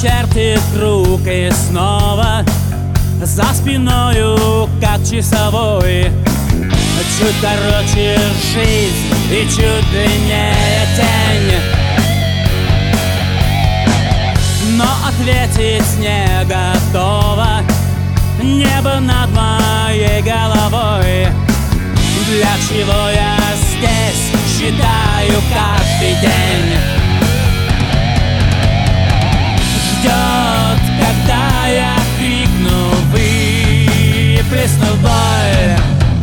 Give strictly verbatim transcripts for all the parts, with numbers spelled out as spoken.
чертит круг и снова за спиною, как часовой. Чуть короче жизнь и чуть длиннее тень, но ответить не готова небо над моей головой. Для чего я здесь считаю каждый день? Ждет, когда я крикну, выплесну боль,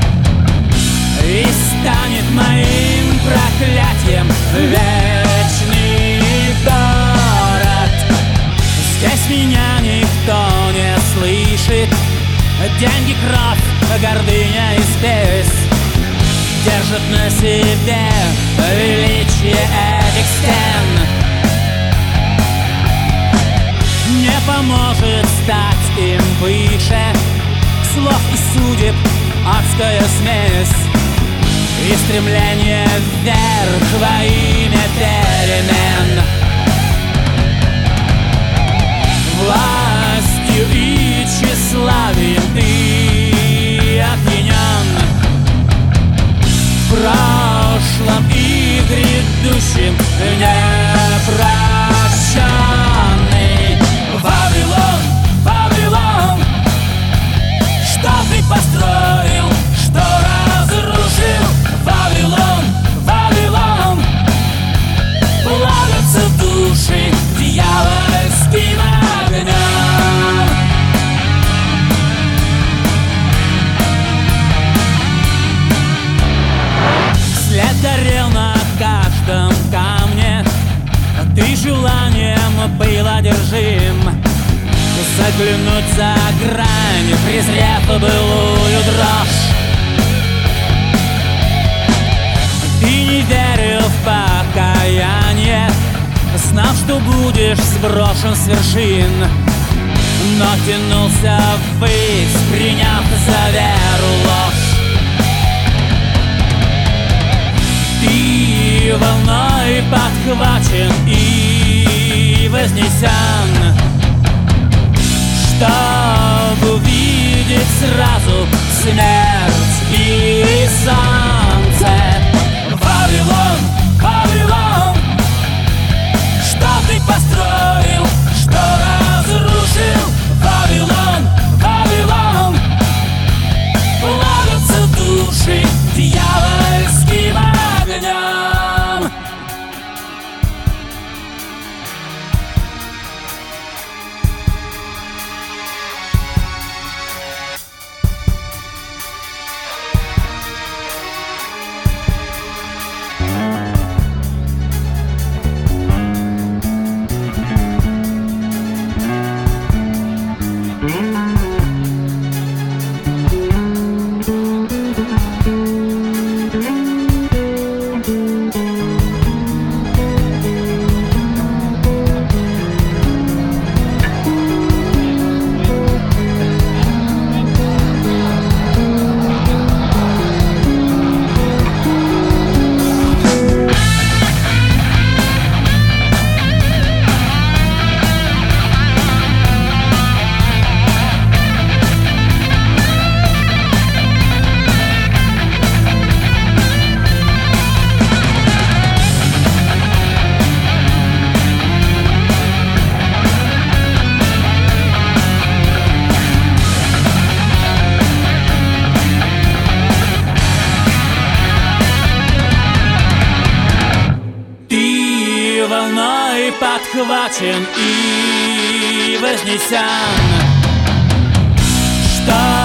и станет моим проклятием вечный город. Здесь меня никто не слышит. Деньги, кровь, гордыня и спесь держат на себе величие этих стен. Не поможет стать им выше слов и судеб адская смесь и стремление вверх во имя перемен. Властью и тщеславием ты опьянен, в прошлом и грядущем непрощенный. Вавилон, Вавилон, что ты построил, что разрушил? Вавилон, Вавилон, плавятся души дьявольским огнем. След горел на каждом камне, ты желанием был одержим заглянуть за грань, презрев былую дрожь. Ты не верил в покаяние, знал, что будешь сброшен с вершин, но тянулся ввысь, приняв за веру ложь. Ты волной подхвачен и вознесен, чтобы увидеть сразу смерть и солнце. Вавилон, Вавилон, что ты построил, что разрушил? Вавилон, Вавилон, плавятся души дьявольским огнем. Волной подхвачен и вознесен, что